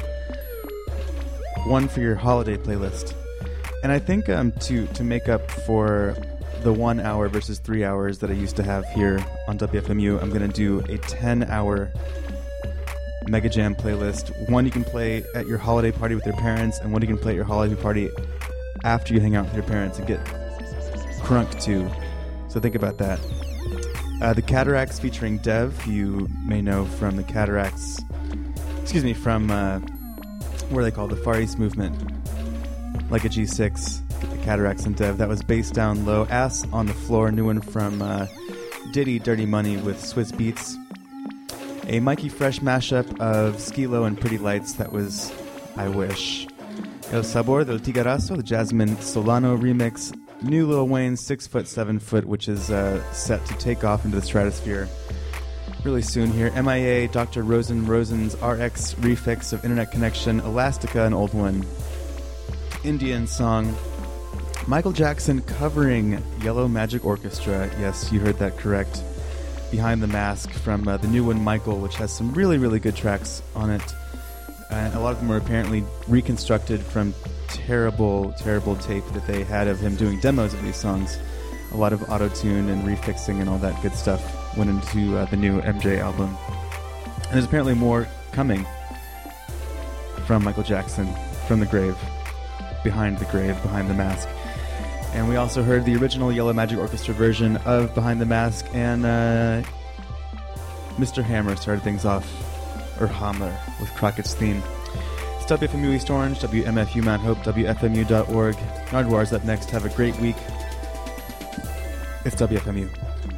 One for your holiday playlist. And I think um, to, to make up for the one hour versus three hours that I used to have here on W F M U, I'm going to do a ten hour Mega Jam playlist. One you can play at your holiday party with your parents, and one you can play at your holiday party after you hang out with your parents and get crunk to. So think about that. Uh, the Cataracts featuring Dev, who you may know from the Cataracts, excuse me, from uh, what are they called? The Far East Movement. Like a G six, the Cataracts and Dev. That was Bass Down Low, Ass on the Floor, new one from uh, Diddy, Dirty Money with Swiss Beats. A Mikey Fresh mashup of Skilo and Pretty Lights. That was I Wish. El Sabor del Tigarazo, the Jasmine Solano remix. New Lil Wayne's Six Foot, Seven Foot, which is uh, set to take off into the stratosphere really soon here. M I A, Doctor Rosen Rosen's R X refix of Internet Connection. Elastica, an old one. Indian song. Michael Jackson covering Yellow Magic Orchestra. Yes, you heard that correct. Behind the Mask from uh, the new one, Michael, which has some really, really good tracks on it. And a lot of them were apparently reconstructed from terrible, terrible tape that they had of him doing demos of these songs. A lot of auto-tune and refixing and all that good stuff went into uh, the new M J album. And there's apparently more coming from Michael Jackson, from the grave, behind the grave, behind the mask. And we also heard the original Yellow Magic Orchestra version of Behind the Mask, and uh, Mister Hammer started things off, or Hammer, with Crockett's theme. It's W F M U East Orange, W M F U Mount Hope, W F M U dot org. Nardwar's up next. Have a great week. It's W F M U.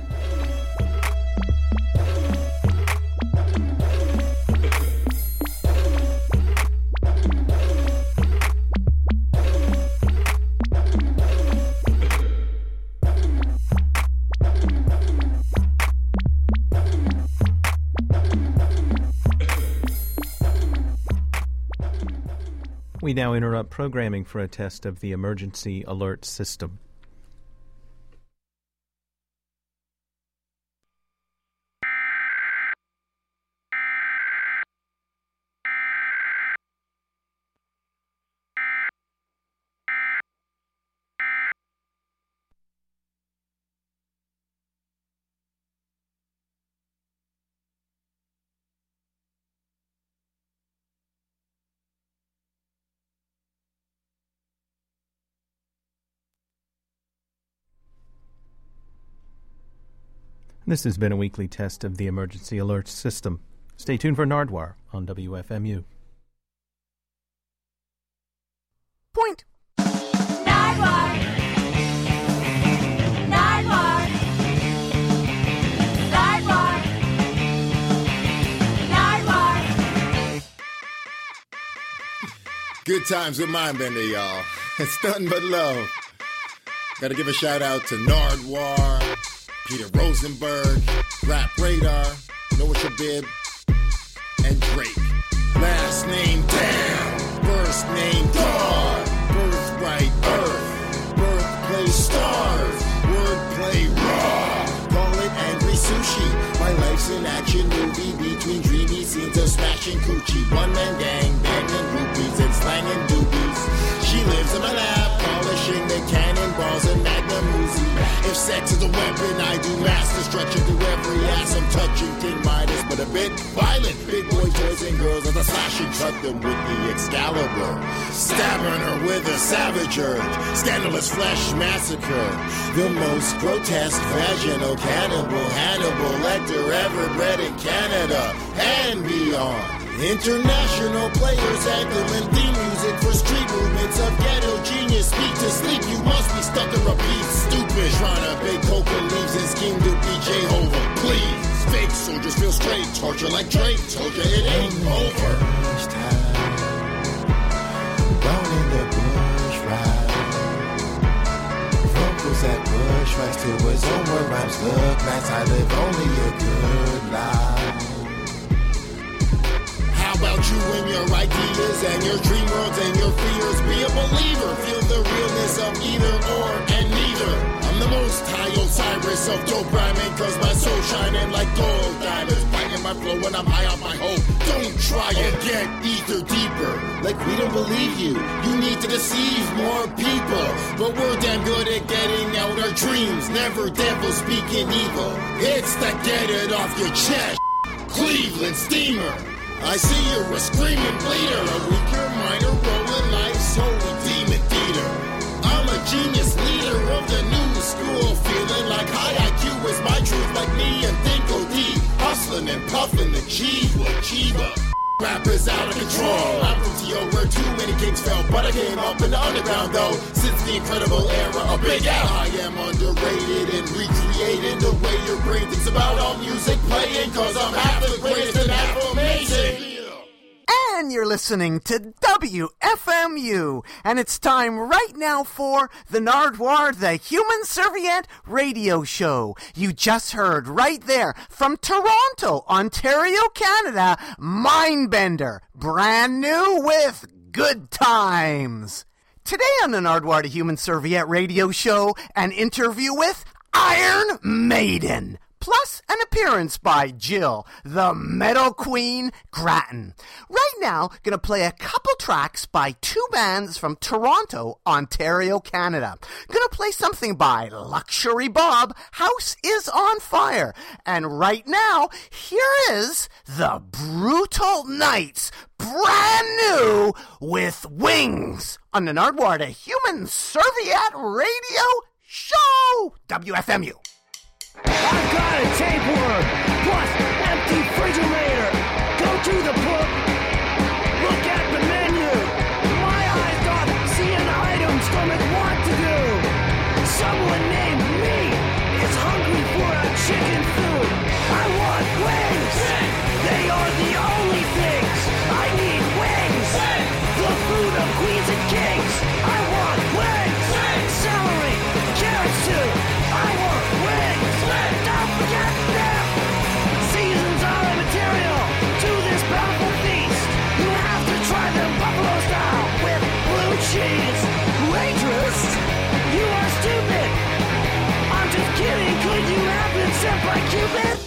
We now interrupt programming for a test of the emergency alert system. This has been a weekly test of the emergency alert system. Stay tuned for Nardwar on W F M U. Point. Nardwar. Nardwar. Nardwar. Good times with Mindbender, y'all. It's nothing but love. Gotta give a shout out to Nardwar, Peter Rosenberg, Rap Radar, Noah Shabib, and Drake. Last name Damn, first name God, birthright Earth, birthplace stars, wordplay raw. Call it angry sushi. My life's an action movie between dreamy scenes of smashing coochie. One man gang, banging groupies and slanging doobies. She lives in my lab, polishing the cannonballs and Magnum Uzi. If sex is a weapon, I do mass destruction through every ass I'm touching. King Midas, but a bit violent. Big boy toys and girls as I slash and cut them with the Excalibur. Stabbing her with a savage urge. Scandalous flesh massacre. The most grotesque vaginal cannibal Hannibal Lecter ever bred in Canada and beyond. International players acting theme music for street movements of ghetto genius. Speak to sleep, you must be stuck in repeat. Stupid, trying to bake coca leaves and scheme to be Jehovah. Please, fake soldiers feel straight, torture like Drake. Told you it ain't over. Down in the bush ride. Focus at bush rides till his own word rhymes look nice. I live only a good life. How about you and your ideas and your dream worlds and your fears? Be a believer, feel the realness of either or and neither. I'm the most high Osiris of dope rhyming, cause my soul shining like gold diamonds. Biting my flow when I'm high off my hope. Don't try and get ether deeper. Like we don't believe you, you need to deceive more people. But we're damn good at getting out our dreams. Never devil speaking evil. It's the get it off your chest, Cleveland Steamer. I see you're a screaming bleeder, a weaker minor rolling life's holy demon theater. I'm a genius leader of the new school, feeling like high I Q is my truth, like me and Dinko D, hustling and puffing the G with Chiba. Rap is out of control. I'm from T O where too many kings fell, but I came up in the underground though. Since the incredible era of Big Al, I am underrated and recreating the way your brain thinks about all music playing, cause I'm half the greatest and half amazing. And you're listening to W F M U, and it's time right now for the Nardwar, the Human Serviette Radio Show. You just heard right there from Toronto, Ontario, Canada, Mindbender, brand new with Good Times. Today on the Nardwar, the Human Serviette Radio Show, an interview with Iron Maiden. Plus an appearance by Jill, the Metal Queen Grattan. Right now, gonna play a couple tracks by two bands from Toronto, Ontario, Canada. Gonna play something by Luxury Bob, House is on Fire. And right now, here is the Brutal Knights, brand new with Wings on the Nardwar, the Human Serviette Radio Show. W F M U. I've got a tapeworm, plus empty refrigerator. Go to the book, look at the menu. My eyes got seeing items, stomach what to do. Someone named me is hungry for a chicken food. I want wings. They are the only things. I need wings. The food of queens and kings. I want wings. Celery, carrots too. I want wings. Don't forget them! Seasons are immaterial to this bountiful feast. You have to try them buffalo style with blue cheese. Waitress, you are stupid. I'm just kidding. Could you have been sent by Cupid?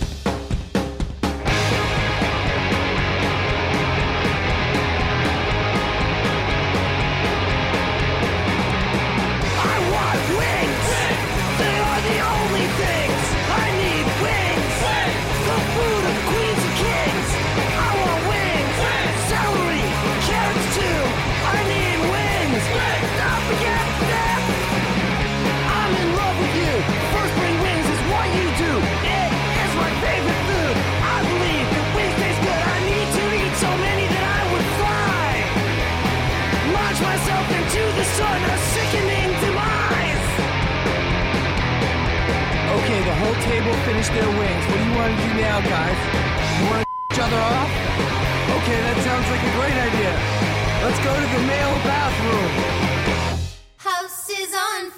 I want wings. They are the only things. I need wings. The food of queens and kings. I want wings. Celery, carrots too. I need wings. Don't forget that. I'm in love with you. First bring wings is what you do. It is my favorite food. I believe that wings taste good. I need to eat so many that I would fly. Launch myself into the sun, a sickening demise. Okay, the whole table finished their wings. What do you want to do now, guys? You want to each other off? Okay, that sounds like a great idea. Let's go to the male bathroom. House is on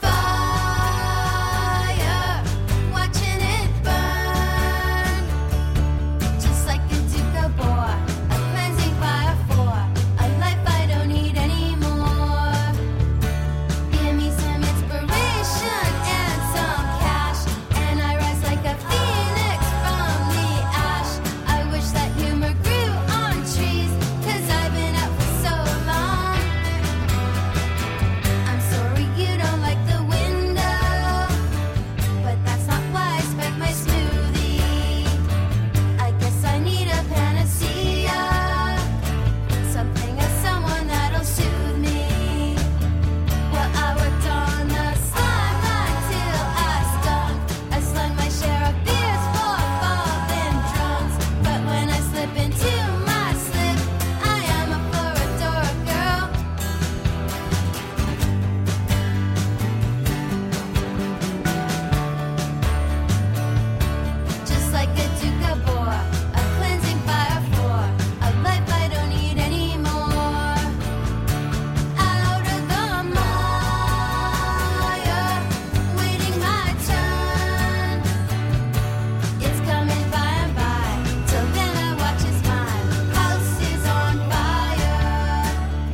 fire, watching it burn. Just like a Duca boar, a cleansing fire for a life I don't need anymore. Give me some inspiration and some cash, and I rise like a phoenix from the ash. I wish that humor grew on trees, 'cause I've been out for so long. I'm sorry you don't like the window, but that's not why I spike my smoothie. I guess I need a panacea, something or someone that'll soothe me. Well, I worked on the slime line till I stung. I slung my share of beers for fallen drums, but when I slip into my slip, I am a Floridora girl. Just like a Duca boar, a cleansing fire for a life I don't need anymore. Out of the mire, waiting my turn. It's coming by and by, till then I watch as my house is on fire.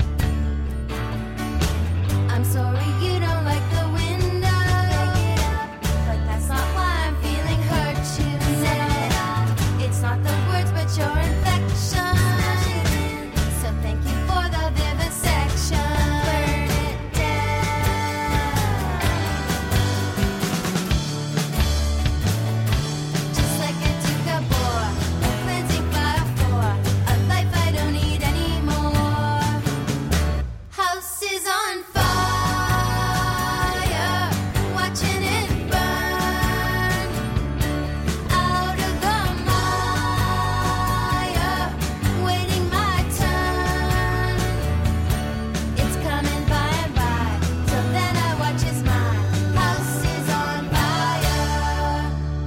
I'm sorry you don't like the window, but that's not why I'm feeling hurt, you said. It's not the words, but your infection. So thank you for the vivisection. Burn it down. Just like a Duca boar, a cleansing fire for a life I don't need anymore. House is on fire, watching it burn. Out of the mire, waiting my turn. It's coming by and by, till then I watch as my house is on fire.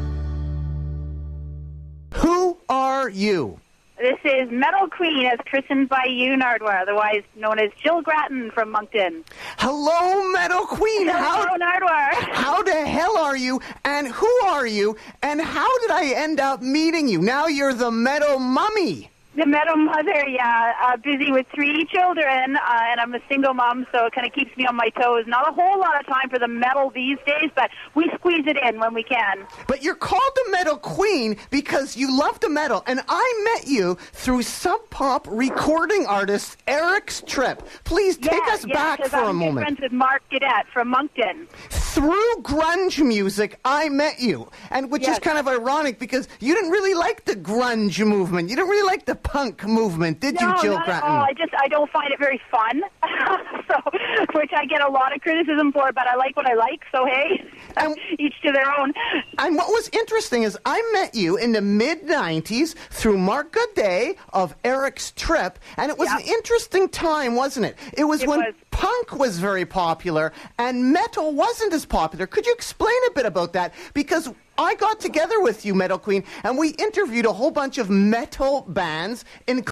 Who are you? This is Metal Queen, as christened by you, Nardwar, otherwise known as Jill Grattan from Moncton. Hello, Metal Queen. How, Hello, Nardwar. how the hell are you? And who are you? And how did I end up meeting you? Now you're the Metal Mummy. The Metal Mother, yeah, uh, busy with three children, uh, and I'm a single mom, so it kind of keeps me on my toes. Not a whole lot of time for the metal these days, but we squeeze it in when we can. But you're called the Metal Queen because you love the metal. And I met you through Sub Pop recording artist Eric's Trip. Please take yeah, us yeah, back 'cause for I'm a good moment. friends with Mark Gadet from Moncton. Through grunge music, I met you. And which Yes. is kind of ironic because you didn't really like the grunge movement. You didn't really like the punk movement, did no, you, Jill not Grattan? At all. I just I don't find it very fun, so which I get a lot of criticism for. But I like what I like, so hey, each to their own. And what was interesting is I met you in the mid nineties through Mark Godet of Eric's Trip, and it was an interesting time, wasn't it? It was It when was. punk was very popular and metal wasn't as popular. Could you explain a bit about that? Because I got together with you, Metal Queen, and we interviewed a whole bunch of metal bands, including